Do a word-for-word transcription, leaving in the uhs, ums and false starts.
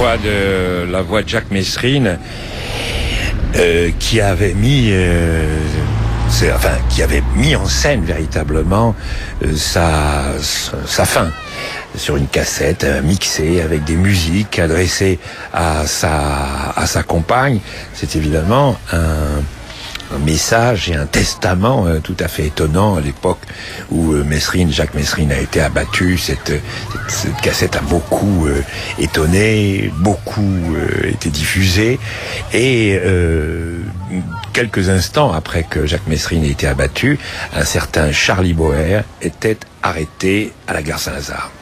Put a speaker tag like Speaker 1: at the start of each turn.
Speaker 1: voix de la voix de Jacques Messrine, euh, qui avait mis, euh, c'est, enfin, qui avait mis en scène véritablement euh, sa, sa sa fin sur une cassette euh, mixée avec des musiques adressées à sa à sa compagne. C'est évidemment un un message et un testament euh, tout à fait étonnant à l'époque où euh, Messrine, Jacques Messrine a été abattu. Cette, cette, cette cassette a beaucoup euh, étonné, beaucoup euh, été diffusée, et euh, quelques instants après que Jacques Messrine ait été abattu, un certain Charlie Boer était arrêté à la gare Saint-Lazare.